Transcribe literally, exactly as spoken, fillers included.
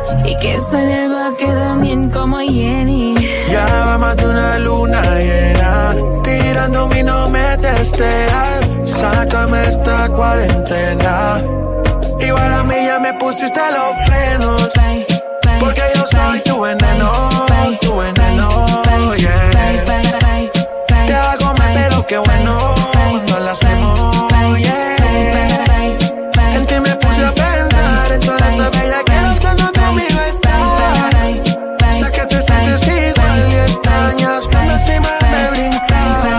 Y que salga que también como Jenny. Ya va más de una luna llena, tirándome y no me testeas. Sácame esta cuarentena. Igual a mí ya me pusiste los frenos, porque yo soy tu veneno.